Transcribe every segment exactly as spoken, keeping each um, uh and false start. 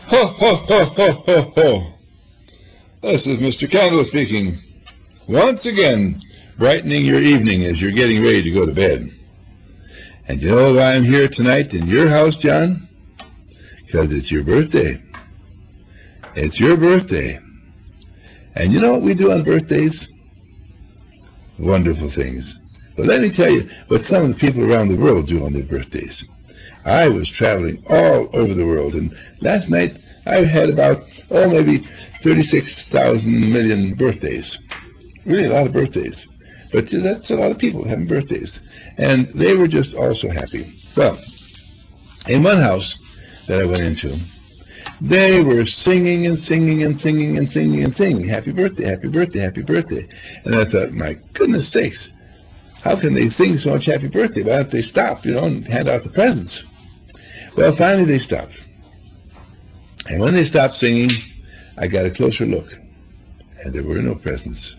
Ho, ho, ho, ho, ho, ho. This is Mister Candle speaking. Once again, brightening your evening as you're getting ready to go to bed. And you know why I'm here tonight in your house, John? Because it's your birthday. It's your birthday. And you know what we do on birthdays? Wonderful things. But let me tell you what some of the people around the world do on their birthdays. I was traveling all over the world, and last night I had about, oh, maybe thirty-six thousand million birthdays. Really a lot of birthdays. But that's a lot of people having birthdays. And they were just all so happy. Well, in one house that I went into, they were singing and singing and singing and singing and singing, happy birthday, happy birthday, happy birthday. And I thought, my goodness sakes, how can they sing so much happy birthday? Why don't they stop, you know, and hand out the presents? Well, finally they stopped. And when they stopped singing, I got a closer look, and there were no presents.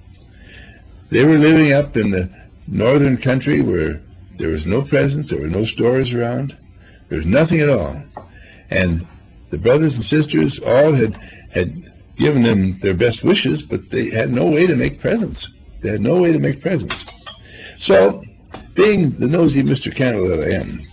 They were living up in the northern country where there was no presents, there were no stores around, there was nothing at all. And the brothers and sisters all had, had given them their best wishes, but they had no way to make presents. They had no way to make presents. So, being the nosy Mister Candle that I am,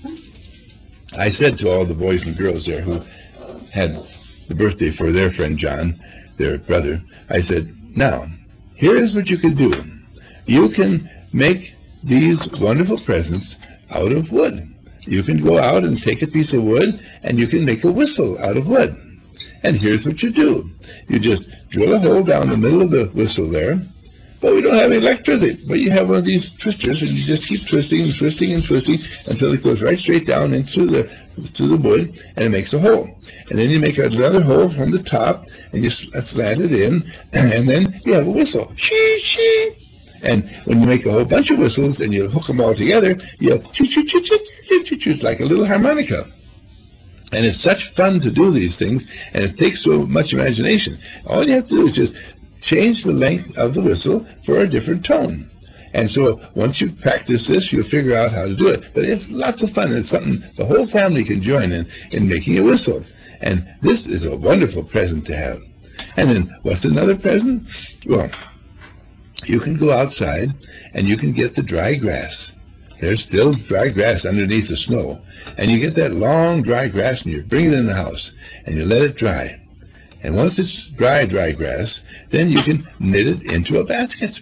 I said to all the boys and girls there who had the birthday for their friend John, their brother, I said, now, here is what you can do. You can make these wonderful presents out of wood. You can go out and take a piece of wood, and you can make a whistle out of wood. And here's what you do. You just drill a hole down the middle of the whistle there. But we don't have electricity. But you have one of these twisters, and you just keep twisting and twisting and twisting until it goes right straight down into the to the wood, and it makes a hole. And then you make another hole from the top, and you slant it in, and then you have a whistle. Shee, shee. And when you make a whole bunch of whistles and you hook them all together, you have choo choo choo choo choo choo choo, like a little harmonica. And it's such fun to do these things, and it takes so much imagination. All you have to do is just change the length of the whistle for a different tone. And so once you practice this, you'll figure out how to do it. But it's lots of fun. It's something the whole family can join in, in making a whistle. And this is a wonderful present to have. And then what's another present? Well, you can go outside and you can get the dry grass. There's still dry grass underneath the snow. And you get that long dry grass and you bring it in the house and you let it dry. And once it's dry, dry grass, then you can knit it into a basket.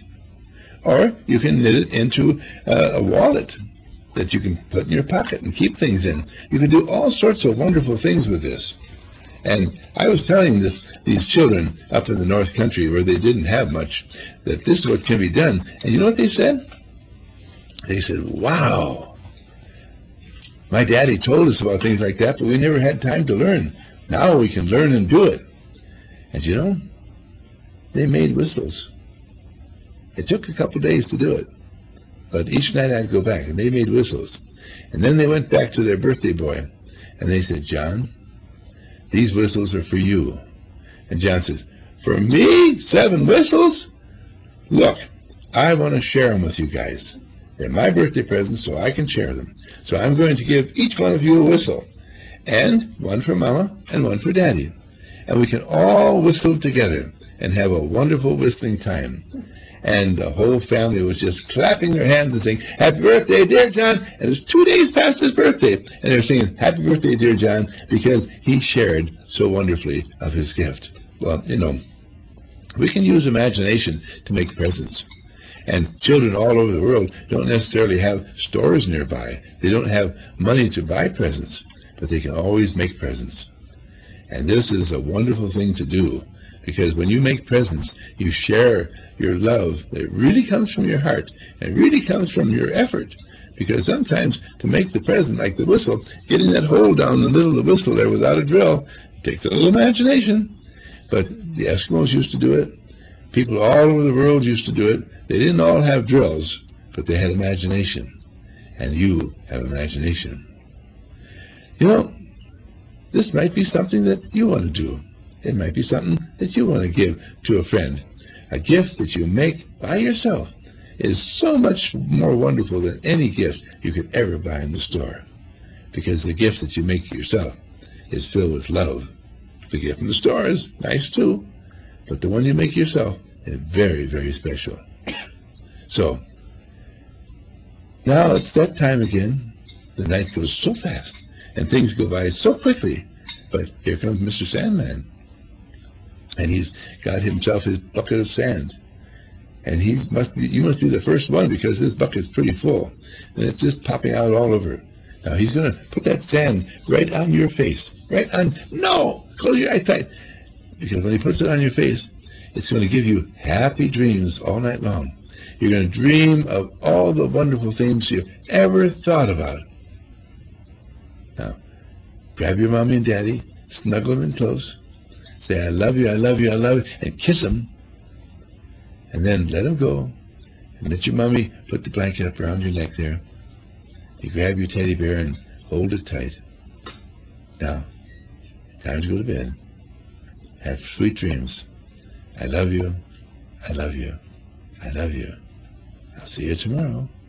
Or you can knit it into uh, a wallet that you can put in your pocket and keep things in. You can do all sorts of wonderful things with this. And I was telling this these children up in the North Country where they didn't have much, that this is what can be done. And you know what they said? They said, wow, my daddy told us about things like that, but we never had time to learn. Now we can learn and do it. And you know, they made whistles. It took a couple days to do it, but each night I'd go back and they made whistles. And then they went back to their birthday boy and they said, John, these whistles are for you. And John says, for me? Seven whistles? Look, I want to share them with you guys. They're my birthday presents, so I can share them. So I'm going to give each one of you a whistle. And one for Mama and one for Daddy. And we can all whistle together and have a wonderful whistling time. And the whole family was just clapping their hands and saying, happy birthday, dear John. And it was two days past his birthday. And they were saying, happy birthday, dear John, because he shared so wonderfully of his gift. Well, you know, we can use imagination to make presents. And children all over the world don't necessarily have stores nearby. They don't have money to buy presents, but they can always make presents. And this is a wonderful thing to do, because when you make presents, you share your love that really comes from your heart and really comes from your effort. Because sometimes to make the present, like the whistle, getting that hole down the middle of the whistle there without a drill takes a little imagination. But the Eskimos used to do it. People all over the world used to do it. They didn't all have drills, but they had imagination. And you have imagination. You know, this might be something that you want to do. It might be something that you want to give to a friend. A gift that you make by yourself is so much more wonderful than any gift you could ever buy in the store. Because the gift that you make yourself is filled with love The gift from the store is nice too, but the one you make yourself is very, very special. So, now it's that time again. The night goes so fast, and things go by so quickly. But here comes Mister Sandman, and he's got himself his bucket of sand. And he must be, you must be the first one because this bucket's pretty full, and it's just popping out all over it. Now he's going to put that sand right on your face, right on. No, close your eyes tight, because when he puts it on your face, it's going to give you happy dreams all night long. You're going to dream of all the wonderful things you've ever thought about. Now, grab your mommy and daddy, snuggle them in close, say, I love you, I love you, I love you, and kiss them. And then let them go, and let your mommy put the blanket up around your neck there. You grab your teddy bear and hold it tight. Now, it's time to go to bed. Have sweet dreams. I love you, I love you, I love you. I'll see you tomorrow.